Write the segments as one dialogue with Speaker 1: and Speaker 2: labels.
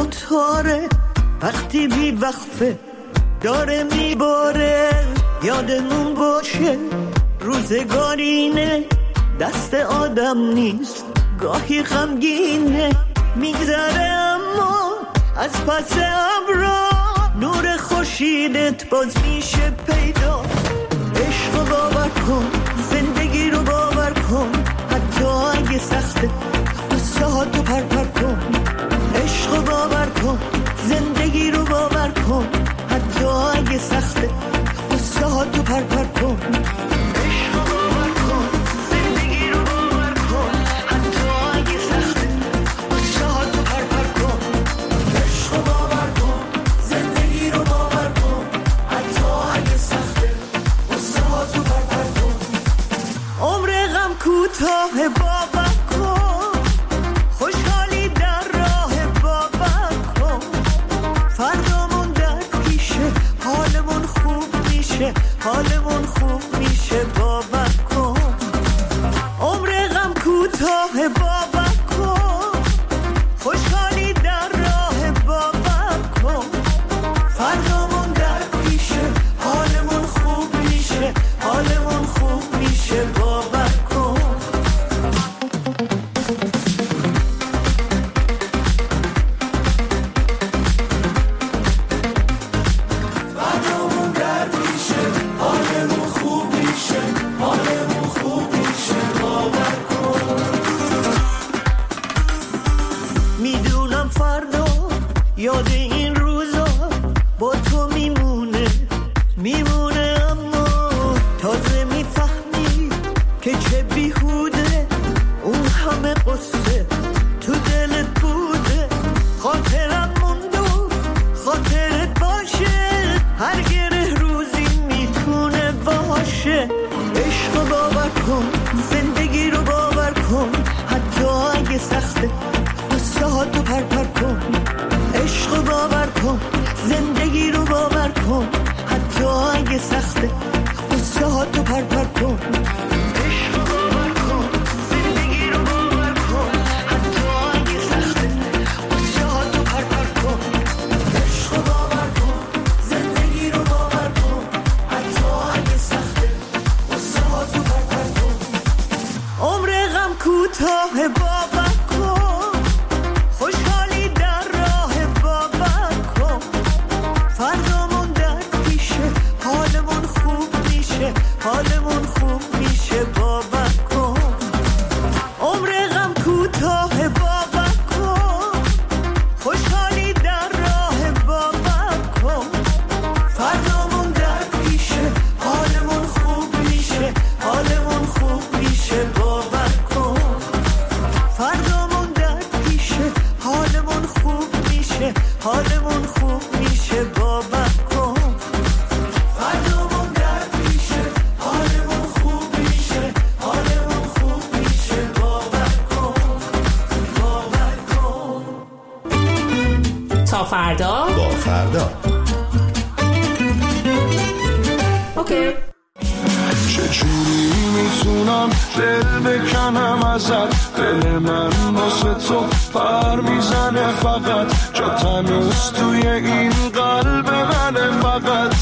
Speaker 1: موتوره وقتی بی وقفه داره میباره. یادمون باشه روزگارینه دست آدم نیست گاهی غمگینه. میگذره اما از پس ابرا نور خورشیدت باز میشه پیدا. عشق باور کن زندگی رو باور کن حتی اگه سخته قصه ها تو پر کن. عشق باور کن زندگی رو باور کن حتی اگه سخته قصه ها تو پر کن. کوتاه باور کن خوشحالی در راه باور کن. فردامون در پیشه حالمون خوب میشه حالمون خوب میشه باور کن. عمر غم کوتاه باور کن خوشحالی در راه باور کن. فردامون در پیشه حالمون خوب میشه حالمون خوب میشه باور کن. یاد این روزا با تو میمونه اما تازه میفهمی که چه بیهوده اون همه قصه تو دلت بوده. خاطرم موند و خاطرت باشه هر گره روزی میتونه باشه. عشق باور کن زندگی رو باور کن حتی اگه سخته قصه ها تو پر کن. عشق باور کن زندگی رو باور کن حتی اگه سخته قصه ها تو پر کن. عشق باور کن زندگی رو باور کن حتی اگه سخته قصه ها تو پر کن. عشق باور کن زندگی رو باور کن حتی اگه سخته قصه ها تو پر کن. عمر غم کوتاه باور کن خوشحالی در راه باور کن. فردامون در پیشه حالمون خوب میشه حالمون خوب میشه باور کن. عمر غم کوتاه باور کن خوشحالی در راه باور کن. فردامون در پیشه حالمون خوب میشه حالمون خوب میشه باور کن. فردامون در پیشه حالمون خوب میشه حالمون خوب میشه باور کن. فردامون در پیشه حالمون خوب میشه حالمون خوب میشه باور کن باور کن.
Speaker 2: تا فردا
Speaker 3: با فردا
Speaker 2: اوکی.
Speaker 4: چجوری میتونم دل بکنم ازت؟ دل من واسه تو پر میزنه فقط جا تنوز توی این قلب منه فقط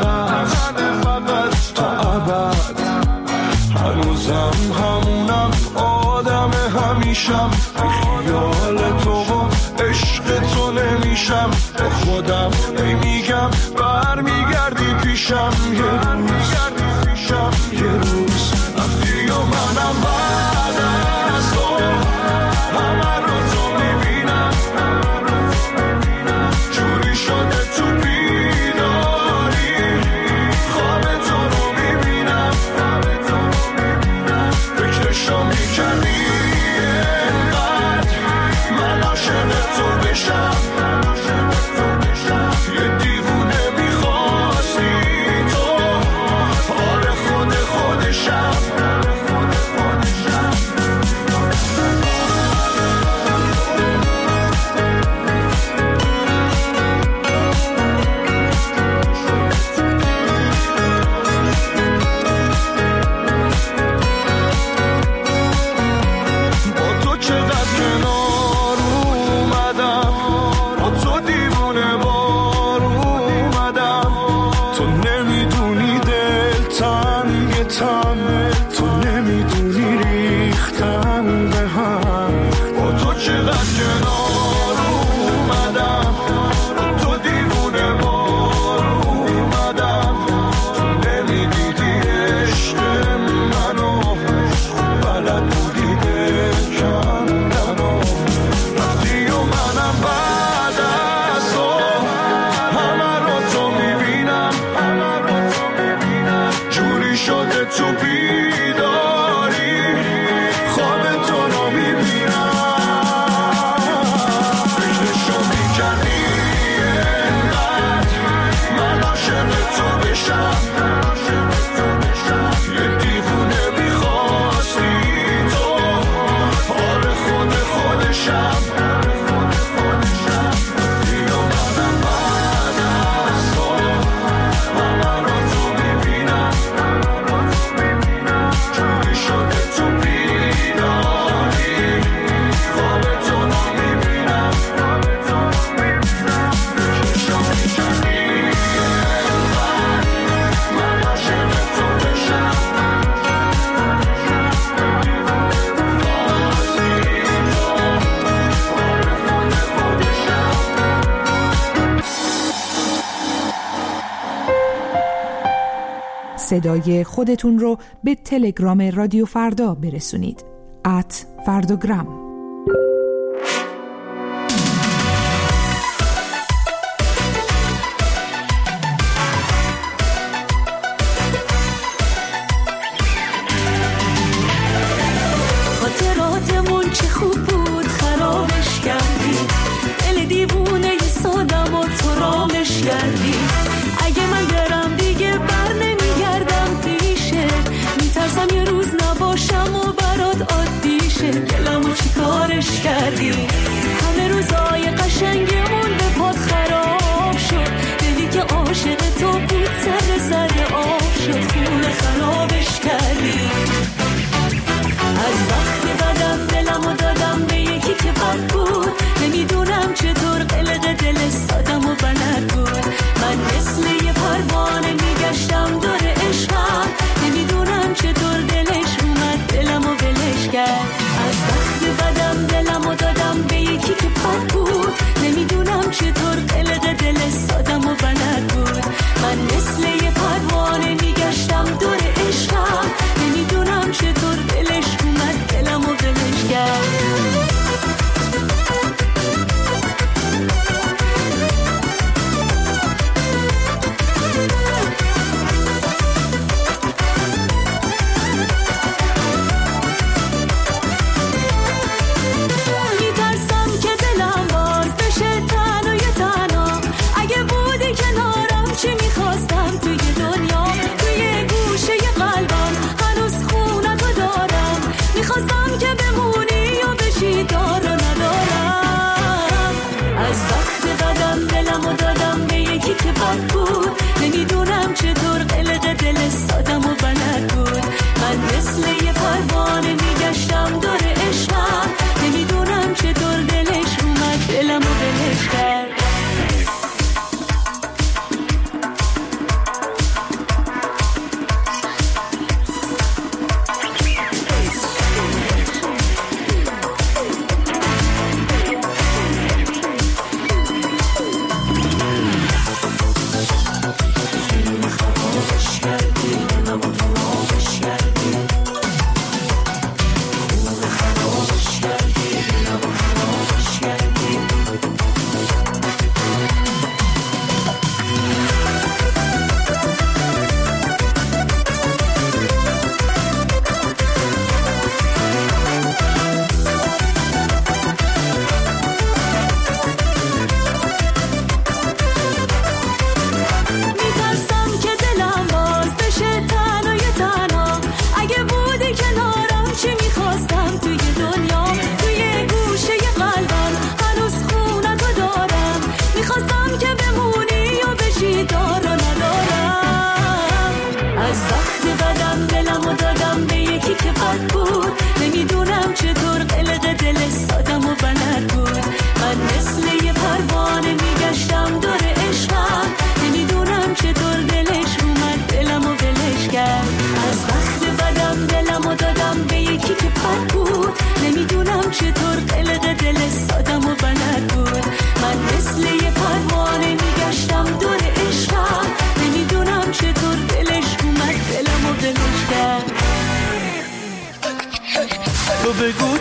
Speaker 4: تا ابد. هنوزم همونم آدم همیشم بی خیال تو و عشق تو نمیشم. با خودم میگم برمیگردی پیشم یه روز وقتی و منم بعد از تو همه رو تو میبینم جوری شده تو بیداری تو نمیدونی دل تنگ تو نمیدونی ریختن به هم با تو چقدر کنار اومدم تو دیوونه بار اومدم تو نمیدیدی عشق منو بلد بودی دل کندنو رفتی و منم بعد از تو همه رو تو میبینم جوری شده تو بیداری خواب تو رو میبینم فکرشو میکردی انقدر من عاشق تو بشم یه دیوونه میخواستی تو آره خودشم دیو منم بعد از تو همه رو تو میبینم جوری شده تو بیداری خواب تو رو میبینم فکرشو میکردی انقدر من عاشق تو بشم
Speaker 3: صدای خودتون رو به تلگرام رادیو فردا برسونید. @فردوگرام.
Speaker 5: خاطراتمون چه خوب بود خرابش کردی دل دیوونه ی سادم و تو رامش کردی اگه من برم دیگه بر نمیگردم پیشه میترسم یه روز نباشم و برات عادیشه دلمو چی کارش کردی همه روزای قشنگمون به پات خراب شد دلی که عاشق تو بود سر آب شد خونه خرابش کردی از وقتی بدم دلمو دادم به یکی که بد بود نمیدونم چطور قلق دل سادم و بلد بود من مثل یه پروانه میگشتم دور عشقم نمیدونم چطور دلش اومد دلمو ولش کرد از وقتی بدم دلمو دادم به یکی که بد بود نمیدونم چطور قلق دل سادم و بلد بود من مثل یه پروانه میگشتم دور عشقم نمیدونم چطور دلش اومد دلمو ولش کرد نمیدونم چطور قلق دل سادم و بلد بود من مثل یه پروانه میگشتم دور عشقم نمیدونم چطور دلش اومد دلمو ولش کرد نمیدونم چطور قلق دل سادم و بلد بود من مثل یه پروانه میگشتم دور عشقم نمیدونم چطور دل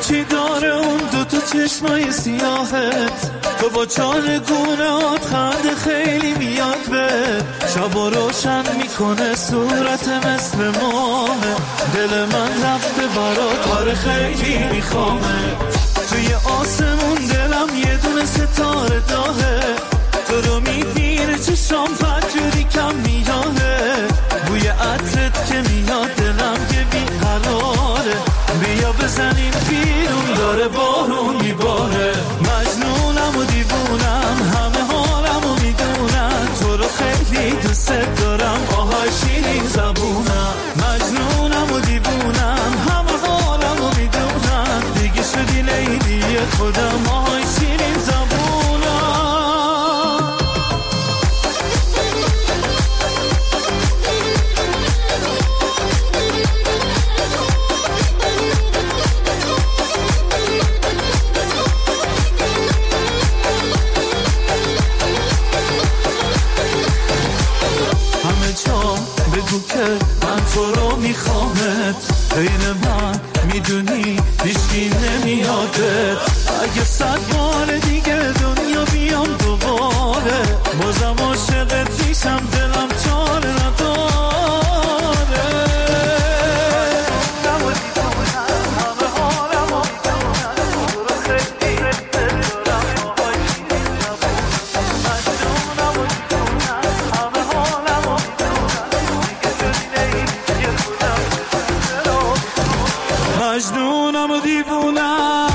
Speaker 4: چی داره اون دوتا چشمای سیاهت؟ تو با چارگونات خنده خیلی میاد به شبا روشن میکنه صورت مثل ماهه. دل من رفته برات آره خیلی میخوامه. توی آسمون دلم یه دونه ستاره داغه. تو رو میبینه چشام بدجوری کم میاده. بوی عطرت که میاد دلم یه بیقراره. بیا بزنیم بیرون داره بارون میباره. مجنونم و دیوونم همه حالم و میدونم. تو رو خیلی دوست دارم آهای شیرین زبونم. مجنونم و دیوونم همه حالم و میدونم. دیگه شدی لیلی خودم آهای شیرین زبونم. بگو که من تو رو میخوامت. بین من میدونی هیچکی نمیادت. اگه 100 بار دیگه دنیا بیام دوباره بازم عاشقت میشم. دلم چاره نداره. مجنونم و دیوونم.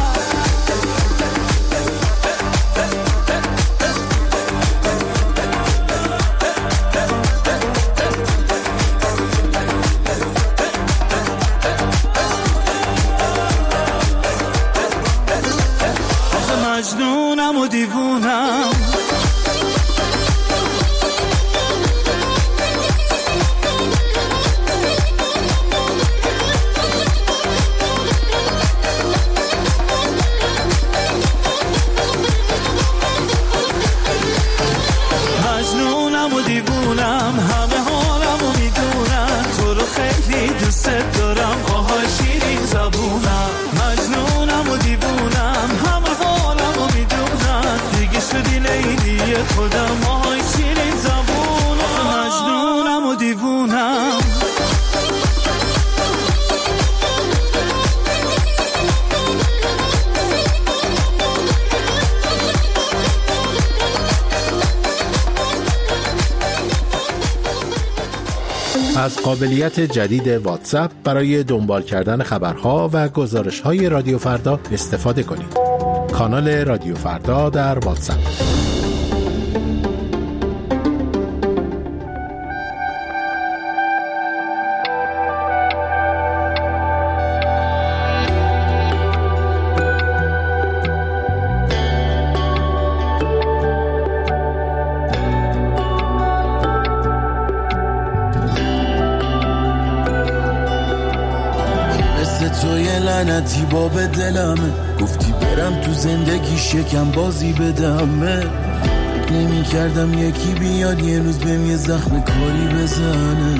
Speaker 4: آخه مجنونم و دیوونم. همه حالم و میدونم. تو رو خیلی دوست دارم آهای شیرین زبونم. مجنونم و دیوونم همه حالم و میدونم. دیگه شدی لیلی خودم آهای شیرین زبونم. مجنونم و دیوونم.
Speaker 6: از قابلیت جدید واتساپ برای دنبال کردن خبرها و گزارش‌های رادیو فردا استفاده کنید. کانال رادیو فردا در واتساپ.
Speaker 7: لعنتی باب دلمه. گفتی برم تو زندگی شکم بازی بدمه. نمی کردم یکی بیاد یه روز بهم یه زخم کاری بزنه.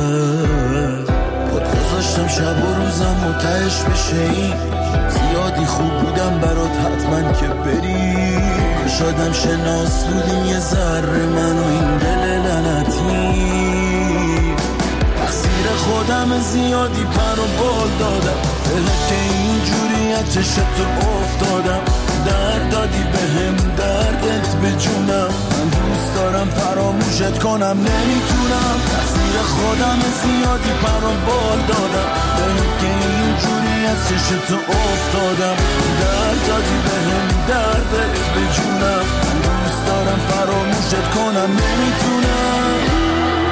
Speaker 7: خود گذاشتم شب و روزم متعش بشه. این زیادی خوب بودم برات حتما که بری. شادم شناس بودیم یه ذره من و این دل لعنتی. تقصیر خودم زیادی پر و بال دادم. که اینجوری از چشتو افتادم. درد دادی بهم دردت به جونم. من دوست دارم فراموشت کنم نمیتونم. تقصیر خودم زیادی پر و بال دادم. که اینجوری از چشتو افتادم. درد دادی بهم دردت به جونم. من دوست دارم فراموشت کنم نمیتونم.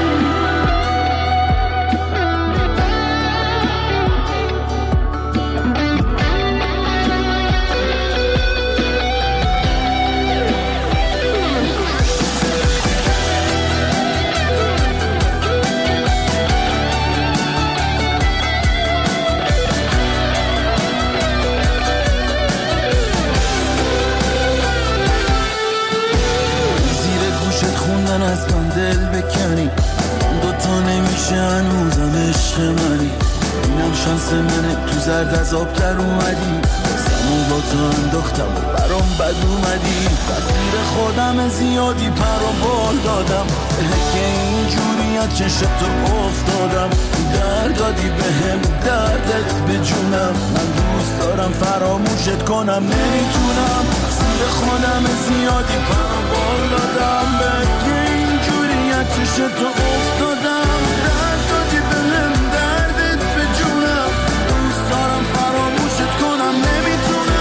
Speaker 7: از من دل بکنی. دوتا نمیشه هنوزم عشق منی. اینم شانس منه تو زرد از آب در اومدی. با تو انداختم و برام بد اومدی. بسیر خودم زیادی پر و بال دادم که اینجوری از چشت افتادم. درد دادی بهم دردت به جونم. من دوست دارم فراموشت کنم نمیتونم. بسیر خودم زیادی پر و بال دادم که اینجوری از چشت افتادم. درد دادی بهم دردت به جونم. دوست دارم فراموشت کنم نمیتونم.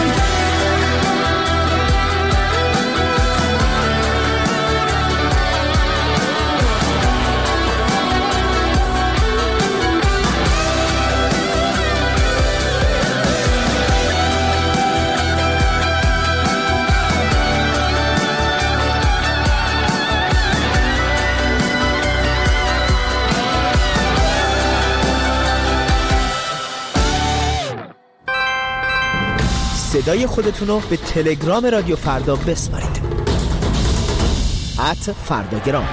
Speaker 8: صدای خودتون رو به تلگرام رادیو فردا بسپارید. @فرداگرام.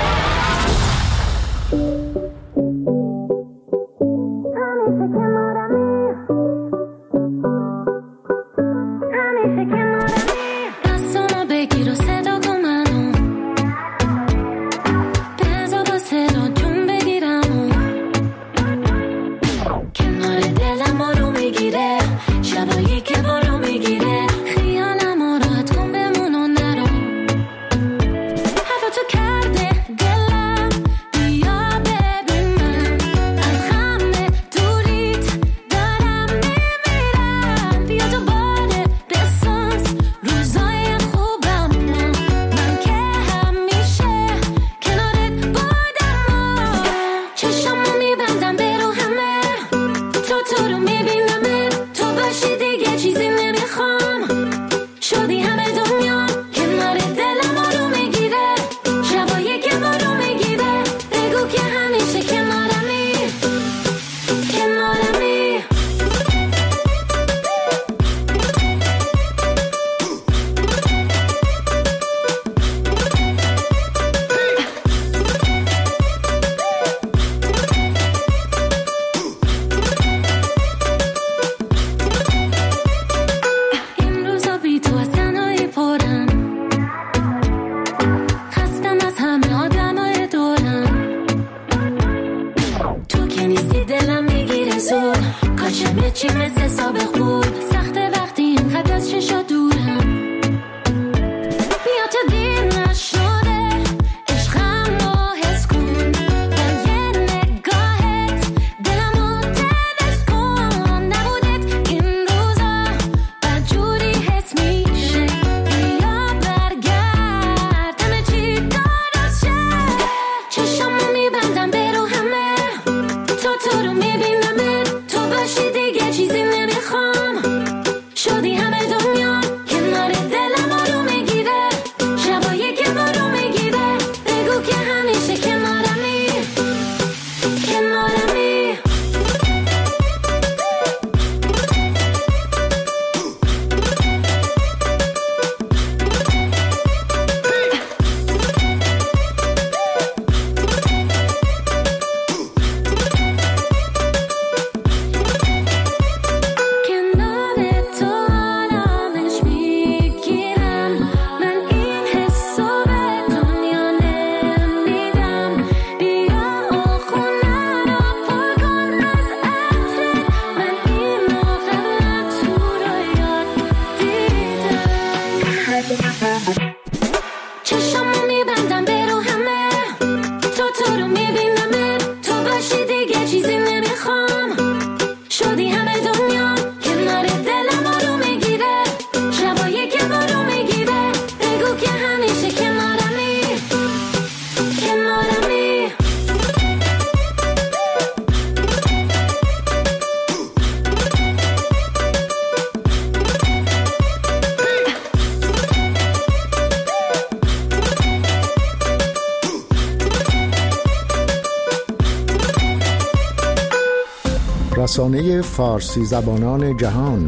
Speaker 6: رسانه فارسی زبانان جهان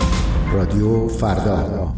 Speaker 6: رادیو فردا.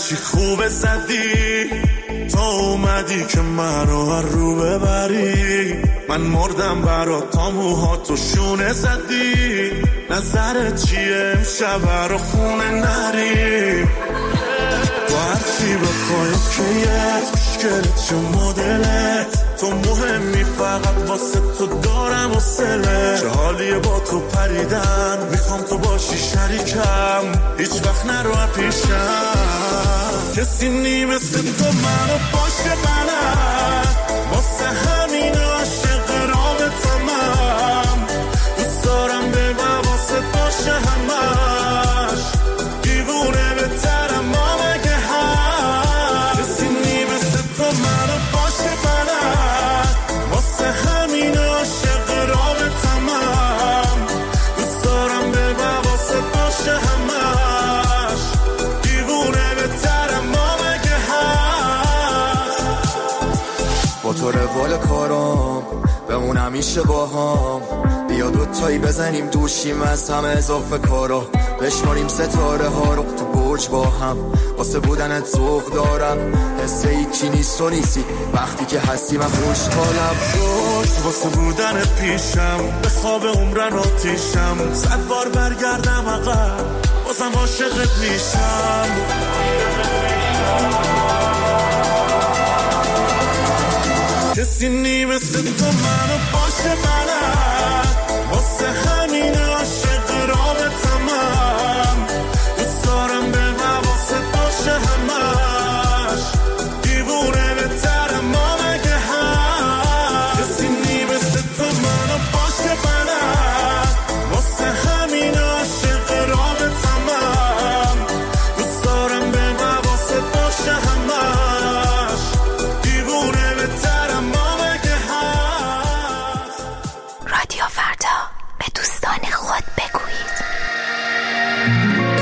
Speaker 7: چی خوب زدی تا اومدی که منو رو ببری. من مردم برات تا موهاتو شونه زدی. نظرت چیه امشب رو خونه نری؟ با هرچی بخوای اوکیت مشکلت چه مدلت تو مهمی فقط واسه تو دارم و سله. چه حالیه با تو پریدن میخوام تو باشی شریکم هیچ وقت نرو پیشم. کسی نی مثل تو منو باشه بلد واسه همین عاشق رابطمم. دوست دارم به واسه باشه همش دیوونه بهترم ما مگه هم. کسی نی مثل تو منو باشه بلد واسه همین عاشق رابطمم. دوست دارم به واسه باشه همش دیوونه بهترم ما مگه هم. با تو روال کارام بمون همیشه با هم. بیا دوتایی بزنیم دوشیم از همه اضافه کارا. بشماریم ستاره ها رو تو برج با هم. واسه بودنت ذوق دارم حسه هیچی نیست و نیستی وقتی که هستی من خوشحالم. واسه بودنت پیشم به خواب عمرن آتیشم. 100 بار برگردم عقب بازم عاشقت میشم. کسی نی مثل تو منو باشه بلد واسه همین عاشق رابطمم. دوست دارم به واسه باشه همش دیوونه بهترم ما مگه هم. کسی نی مثل تو منو باشه بلد واسه همین عاشق رابطمم. دوست دارم به واسه باشه همش دیوونه بهترم ما مگه هم.
Speaker 9: رادیو فردا به دوستان خود بگویید.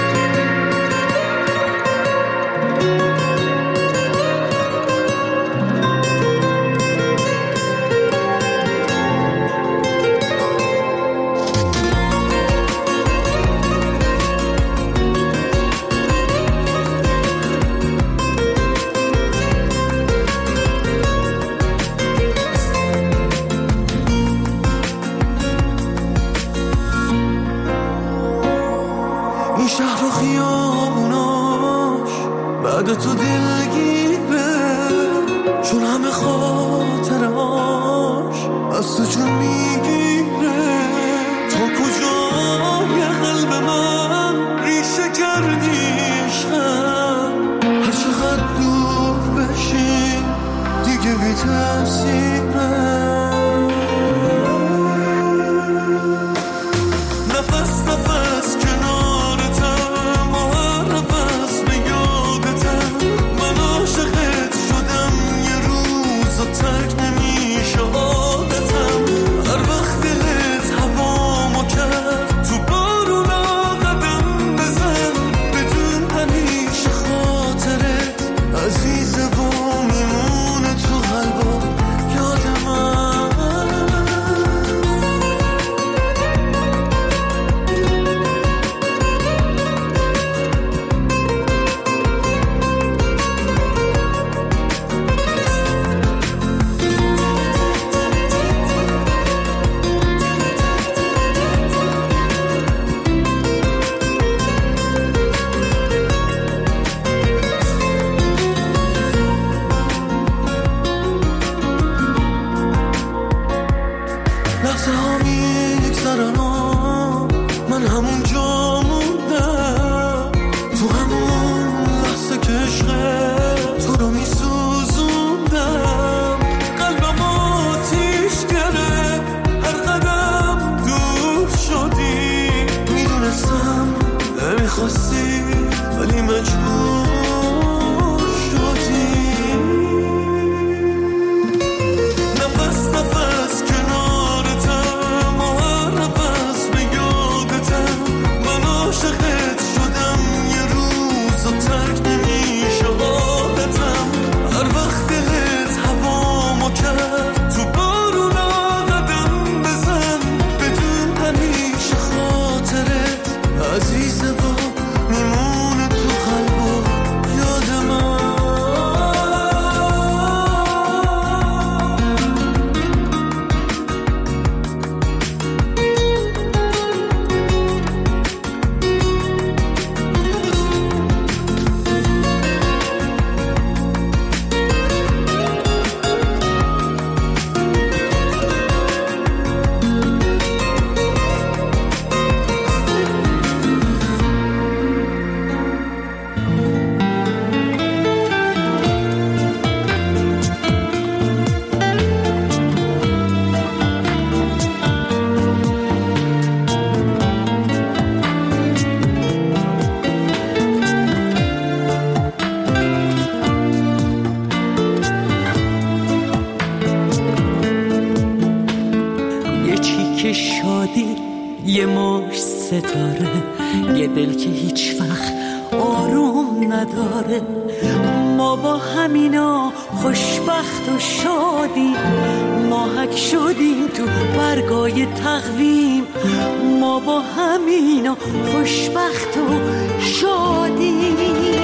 Speaker 5: شادی، یه مشت ستاره، یه دل که هیچ وقت آروم نداره. ما با همینا خوشبخت و شادیم، ماهک شدیم تو برگای تقویم. ما با همینا خوشبخت و شادیم.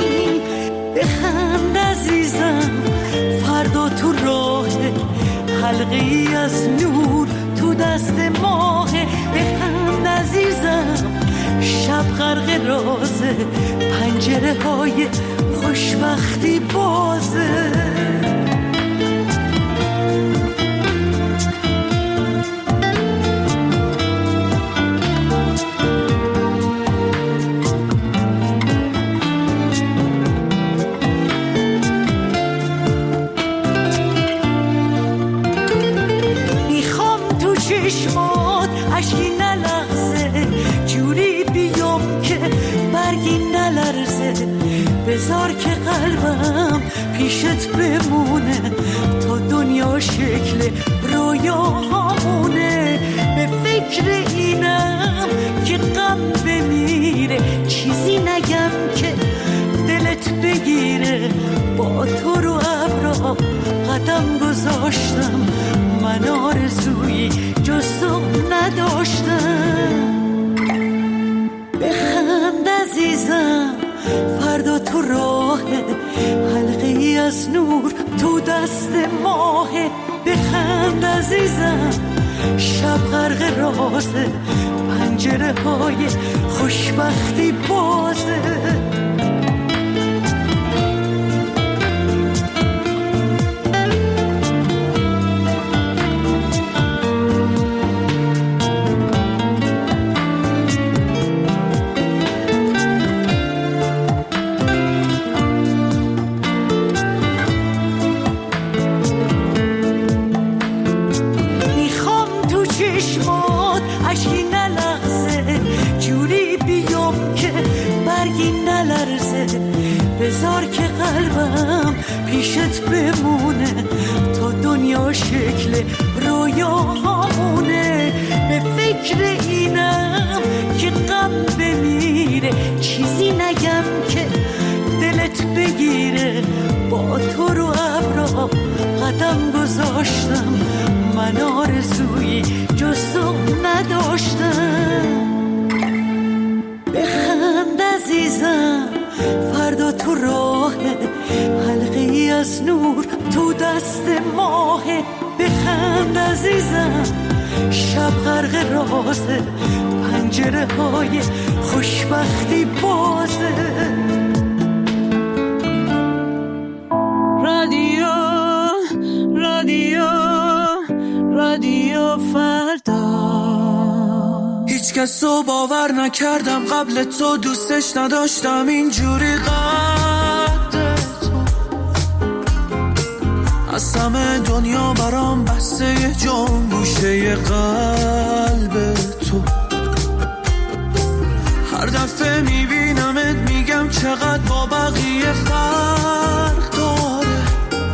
Speaker 5: بخند عزیزم فردا تو راه، حلقه ای از نور تو دست ماه. بخند عزیزم شب غرق رازه، پنجره های خوشبختی بازه. میخوام تو چشمات اشکی نلغزه، جوری بیام که برگی نلرزه. بذار که قلبم پیشت بمونه، تا دنیا شکل رویاهامونه. به فکر اینم که غم بمیره، چیزی نگم که دلت بگیره. با تو رو ابرا قدم گذاشتم، من آرزویی جز تو نداشتم. بخند عزیزم فردا تو راه، حلقه ای از نور تو دست ماه. بخند عزیزم شب غرق رازه، پنجره های خوشبختی بازه. بذار که قلبم پیشت بمونه، تا دنیا شکل رویاهامونه. به فکر اینم که غم بمیره، چیزی نگم که دلت بگیره. با تو رو ابرا قدم گذاشتم، من آرزویی جز تو نداشتم. بخند عزیزم فردا تو راه، حلقه ای از نور تو دست ماه. بخند عزیزم شب غرق رازه، پنجره های خوشبختی بازه. رادیو فردا.
Speaker 4: هیچ کس رو باور نکردم قبل تو، دوستش نداشتم اینجوری قد تو. از همه دنیا برام بسته یه جام گوشه قلب تو. هر دفعه میبینمت میگم چقدر با بقیه فرق داره.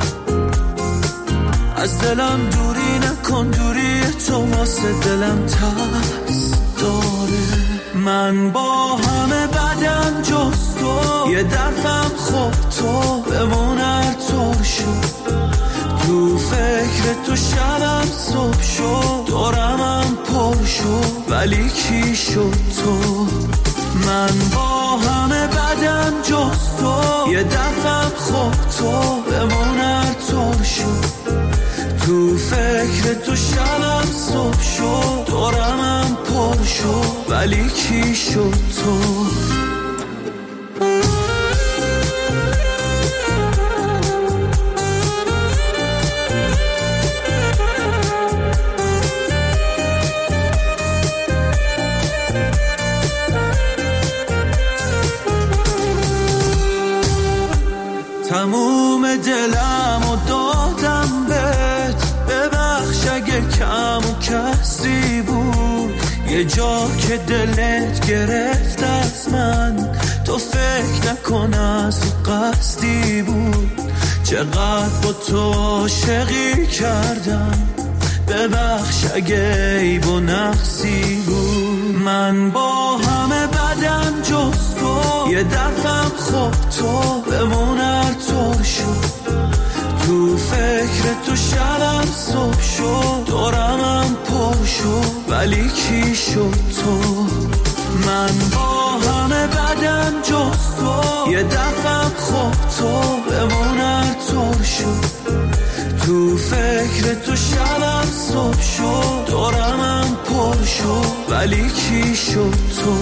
Speaker 4: از دلم دوری نکن، دوری تو واسه دلم ترس داره. من با همه بدم جز تو، یه دفعم خوب تو بمون هر طور شد. تو فکر تو شبم صبح شد، دورمم پر شد، ولی کی شد تو؟ من با همه بدم جز تو، یه دفعم خوب تو بمون هر طور شد. تو فکر تو شبم صبح شد، دورمم پر شد، ولی کی شد تو؟ تموم دلم و دادم بهت، ببخش اگه کم و کسی بود. یه جا که دلت گرفت از من، تو فکر نکن از قصدی بود. چقدر با تو عاشقی کردم، به ببخش اگه عیب و نقصی بود. من با همه بدم جز تو یه دفعم خب تو بمون هر طور شد. تو فکر تو شبم صبح شد، دورمم پر شد ولی کی شد تو. من با همه بدم جز تو یه دفعم خب تو بمون هر طور شد. تو فکر تو شبم صبح شد، دورمم پر شد ولی کی شد تو.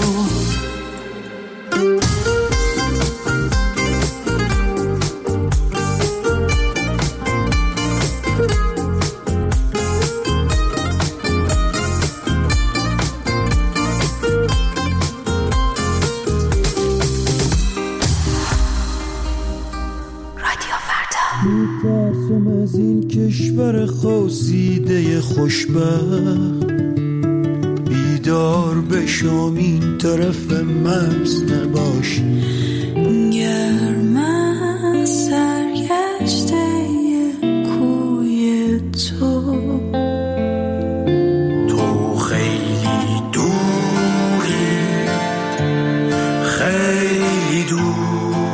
Speaker 7: میترسم از این کشور خواسیده خوشبخت، بیدار بشم این طرف مرز نباش.
Speaker 5: گرم سرگشته کوی تو،
Speaker 7: تو خیلی دوری، خیلی دوری.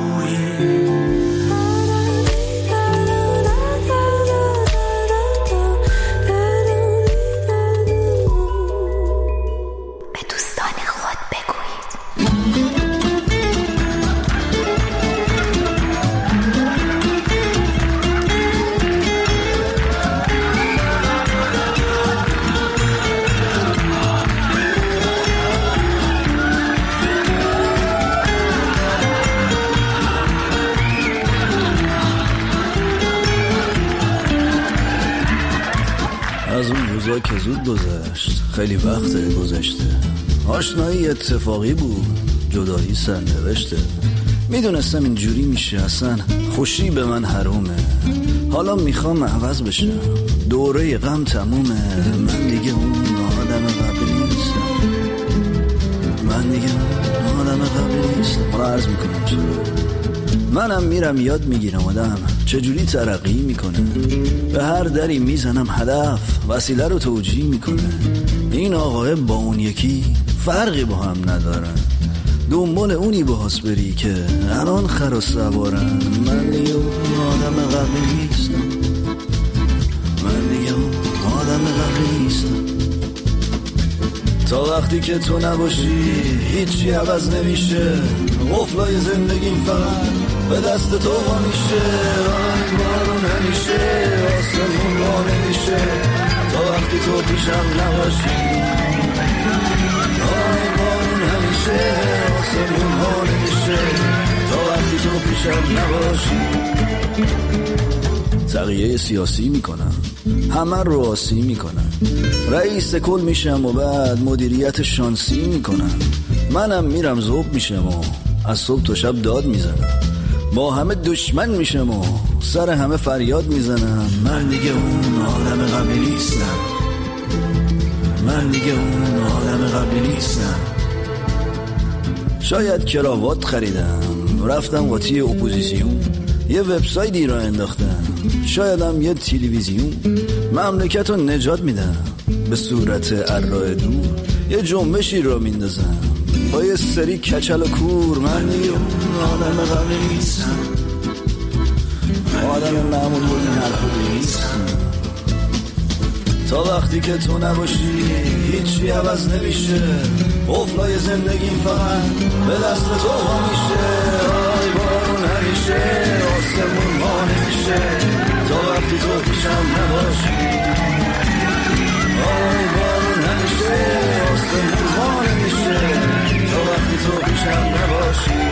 Speaker 9: از اون روزا که زود گذشت، خیلی وقت گذشته. آشنایی اتفاقی بود، جدایی سرنوشته. میدونستم اینجوری میشه، اصلا خوشی به من حرومه. حالا میخوام عوض بشم، دوره غم تمومه. من دیگه اون آدم قبلی نیستم، من دیگه اون آدم قبلی نیستم. حالا عرض میکنم چرا. منم میرم یاد میگیرم آدم چجوری ترقی میکنه. به هر دری میزنم هدف وسیله رو توجیه میکنه. این آقای با اون یکی فرقی با هم ندارن، دنبال اونی باز بری که الان خر و سوارن. من دیگه اون آدم قبلی نیستم، من دیگه اون آدم قبلی نیستم. تا وقتی که تو نباشی هیچی عوض نمیشه. قفلای زندگیم فقط به دست تو وا میشه. آی بارون همیشه آسمون وا نمیشه تا وقتی تو پیشم نباشی. آی بارون همیشه آسمون وا نمیشه تا وقتی تو پیشم نباشی. تغییر سیاسی میکنم، همه رو آسی میکنم. رئیس کل میشم و بعد مدیریت شانسی میکنم. منم میرم ذوب میشم و از صبح تا شب داد میزنم. با همه دشمن میشم و سر همه فریاد میزنم. من دیگه اون آدم قبلی نیستم، من دیگه اون آدم قبلی نیستم. شاید کراوات خریدم، رفتم قاطی اپوزیسیون، یه وبسایتی را انداختم. شایدم یه تلویزیون مملکت رو نجات میدم. به صورت ارائه دور یه جنبشی را میندازم با یه سری کچل و کور. من دیگه اون آدم قبلی نیستم، آدم معمول بود این حرف رو نیستم. تا وقتی که تو نباشی هیچی عوض نمیشه. قفلای زندگیم فقط به دست تو ها میشه. آی بارون همیشه آسمون ها نمیشه تا وقتی تو پیشم نباشی. آی بارون همیشه آسمون ها نمیشه تا وقتی تو پیشم نباشی.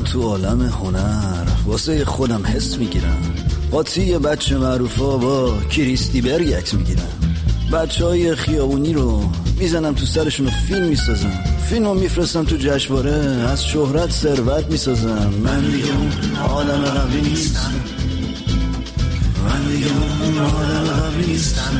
Speaker 9: تو عالم هنر واسه خودم حس میگیرم. قاطی بچه معروفا با کریستی برگ عکس میگیرم. بچهای خیابونی رو میزنم تو سرشون و فیلم میسازم. فیلمو میفرستم تو جشنواره، از شهرت ثروت میسازم. من دیگه اون آدم قبلی نیستم. من دیگه اون آدم قبلی نیستم.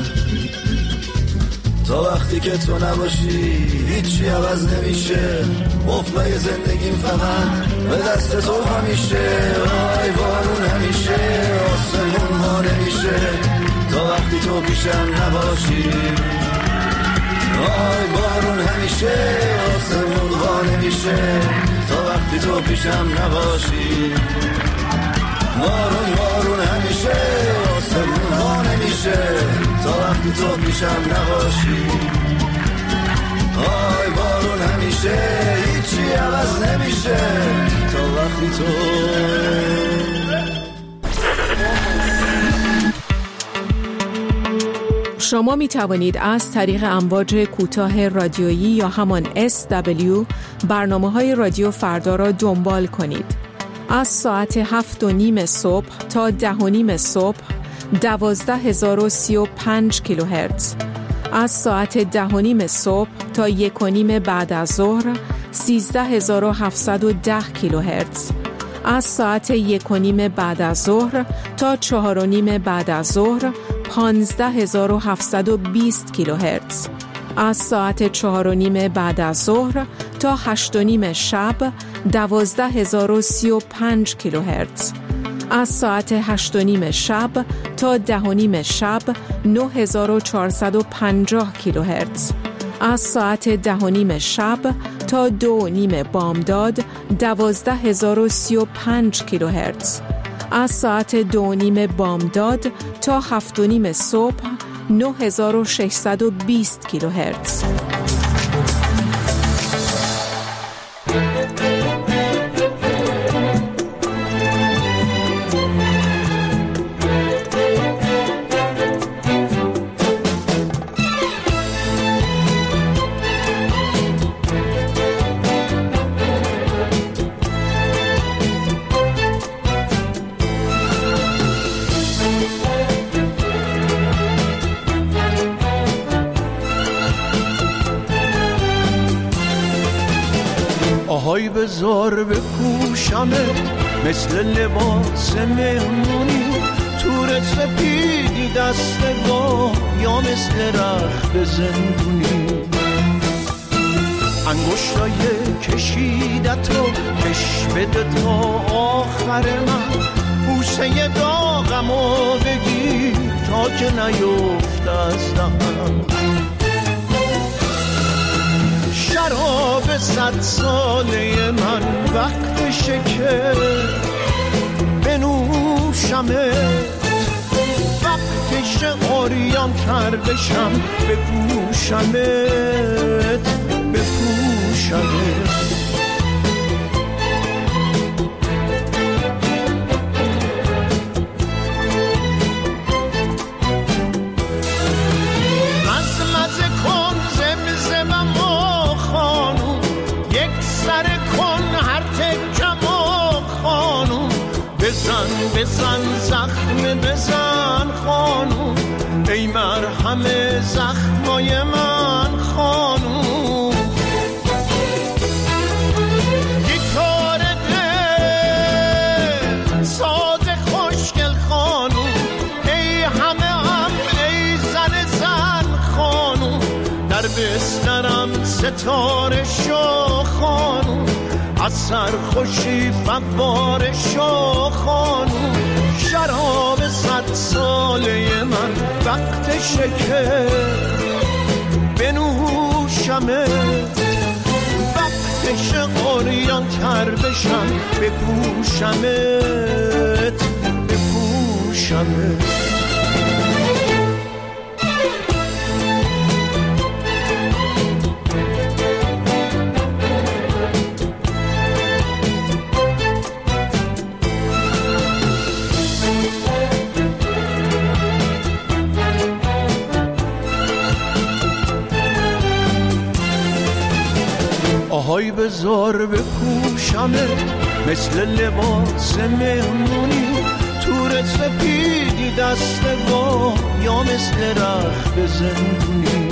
Speaker 9: تا وقتی که تو نباشی هیچی عوض نمیشه. قفلای زندگیم فقط به دست تو همیشه. آی بارون همیشه آسمون ها نمیشه تا وقتی تو پیشم نباشی. آی بارون همیشه آسمون ها نمیشه تا وقتی تو پیشم نباشی. بارون بارون همیشه آسمون ها نمیشه تا وقتی تو پیشم نباشی. آی بارون همیشه هیچی عوض نمیشه تا وقتی تو.
Speaker 3: شما می توانید از طریق امواج کوتاه رادیویی یا همان SW برنامه‌های رادیو فردا را دنبال کنید. از ساعت 7:30 صبح تا 10:30 صبح 12035 کیلوهرتز. از ساعت 10:30 صبح تا 1:30 بعد از ظهر 13710 کیلوهرتز. از ساعت 1:30 بعد از ظهر تا 4:30 بعد از ظهر 15720 کیلوهرتز. از ساعت 4:30 بعد از ظهر تا 8:30 شب 12035 کیلوهرتز. از ساعت 8:30 شب تا 10:30 شب 9450 کیلوهرتز. از ساعت 10:30 شب تا 2:30 بامداد 12035 کیلوهرتز. از ساعت 2:30 بامداد تا 7:30 صبح 9620 کیلوهرتز.
Speaker 7: آهای بذار بپوشمت مثل لباس مهمونی، تور سپیدی دستگاه یا مثل رخت زندونی. انگشتای کشیدتو کش بده تا آخر من، بوسه داغمو بگیر تا که نیفت از دهنم. شراب 100 ساله من وقتشه که بنوشمت، وقتشه عریان تر بشم بپوشمت بپوشمت. بزن زخم بزن خانوم، ای مرهم زخمای من خانوم. گیتار دل ساز خوشگل خانوم، ای همه هم ای زن خانوم. در بسترم ستاره شو خانوم، از سرخوشی فواره شو خانوم. شراب 100 ساله من وقتشه که بنوشمت، وقتشه عریان تر بشم بپوشمت بپوشمت. آهای بذار بپوشمت مثل لباس مهمونی، تور سپیدی دستگاه یا مثل رخت زندونی.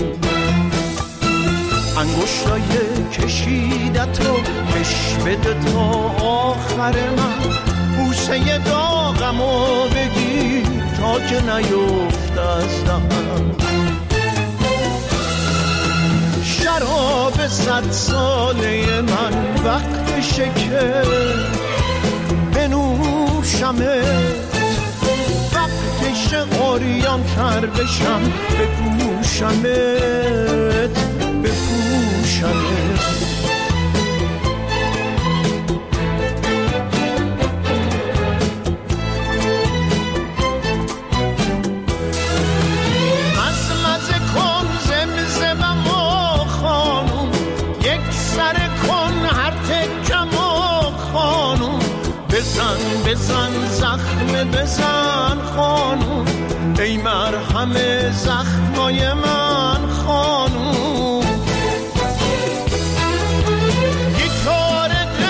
Speaker 7: انگشتای کشیدت رو کش بده تا آخر من، بوسه داغمو بگیر تا که نیفت از دهنم. شراب 100 ساله من وقتشه که بنوشمت، وقتشه عریان تر بشم بپوشمت بپوشمت. بزن زخم بزن خانوم، ای مرهم زخمای من خانوم. گیتار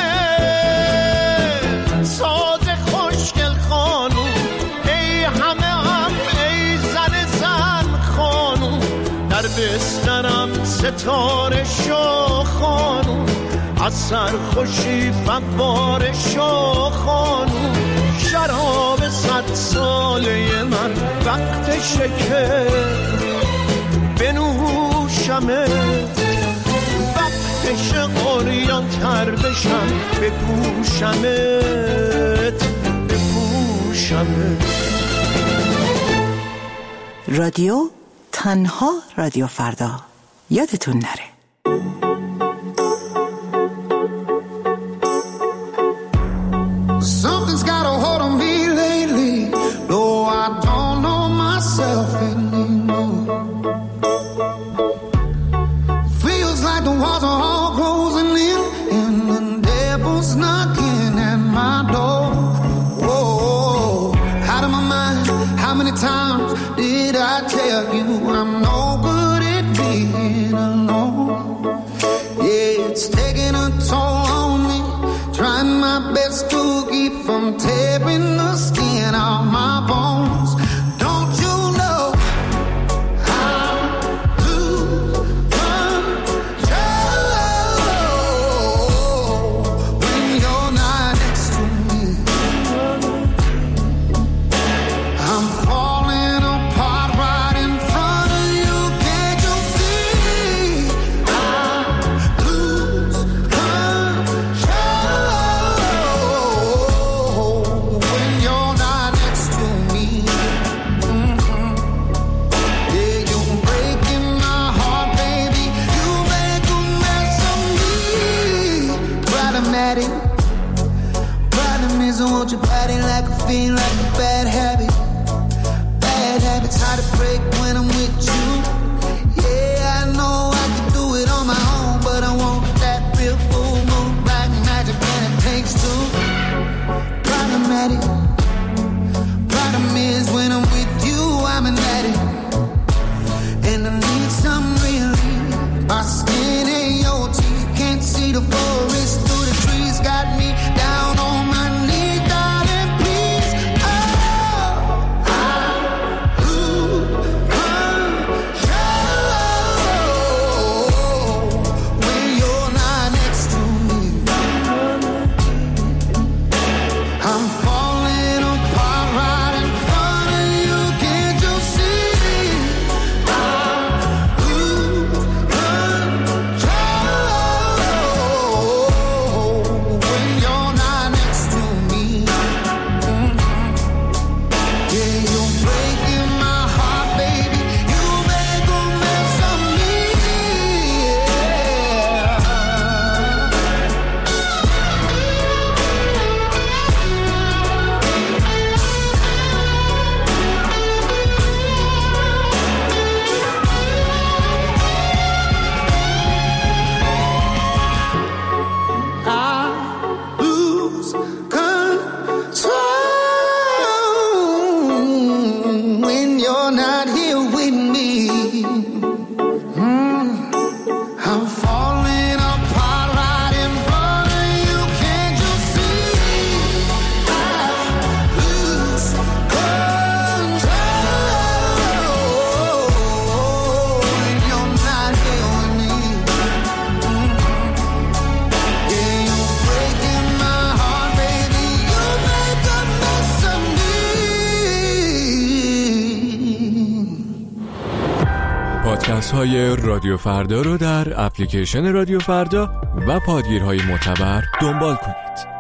Speaker 7: دل ساز خوشگل خانوم، ای همه هم ای زن خانوم. در بسترم ستاره شو خانوم، از سرخوشی فواره شو خانوم. شراب 100 ساله من وقتشه که بنوشمت، وقتشه عریان تر بشم بپوشمت بپوشمت.
Speaker 10: رادیو تنها رادیو فردا، یادتون نره.
Speaker 11: Something's got a hold on me lately, though I don't know myself anymore. Feels like the walls are all closing in and the devil's knocking at my door. Whoa, out of my mind, how many times did I tell you I'm no good at being alone? Yeah, it's taking a toll on me, trying my best to keep from tearing the skin off my bones. Don't you know how to control when you're not next to me? I'm falling apart right in front of you. Can't you see? I lose control when you're not next to me. Yeah, you're breaking my heart, baby. You make a mess of me. Problematic. Problem is I want your body like a fiend, like a bad habit. Bad habits hard to break when I'm with you. Yeah, I know I can do it on my own, but I want that real full moon, black magic when it takes two. Problematic. Problem is when I'm with you, I'm an addict, and I need some relief. My skin ain't your teeth, can't see the forest through the trees. Got me down on my knees, darling, please. Oh, I lose control when you're not next to me. I'm falling
Speaker 12: پادکست های رادیو فردا رو در اپلیکیشن رادیو فردا و پادگیرهای معتبر دنبال کنید.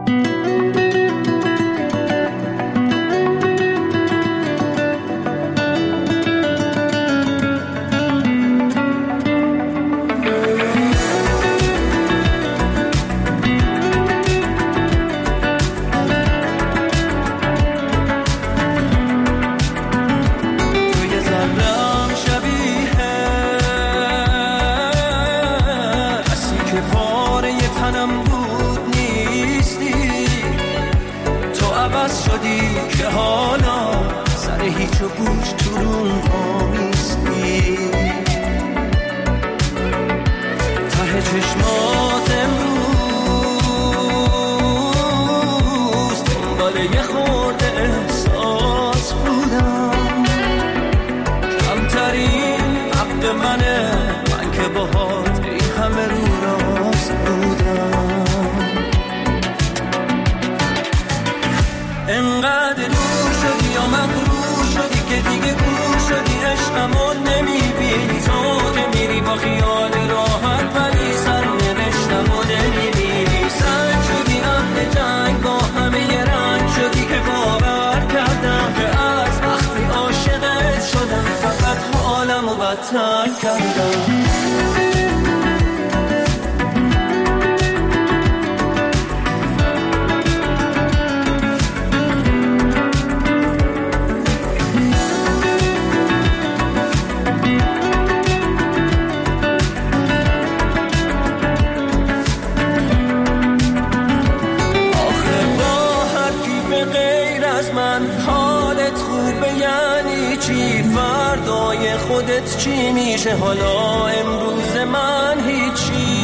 Speaker 13: انقدر دور شدی یا مغرور شدی که دیگه گور شدی، عشقمو نمیبینی تو که میری با خیال راحت، ولی سر نوشتمو نمیبینی. سنگ شدی اهل جنگ، با همه ی رنگ شدی که باور کردم که از وقتی عاشقت شدم فقط حالمو بدتر کردم. خودت چی میشه حالا؟ امروز من هیچی.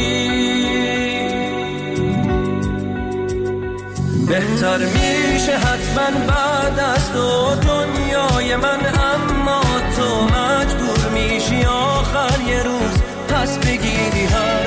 Speaker 13: بهتر میشه حتما بعد از تو دنیای من، اما تو مجبور میشی آخر یه روز پس بگیری هم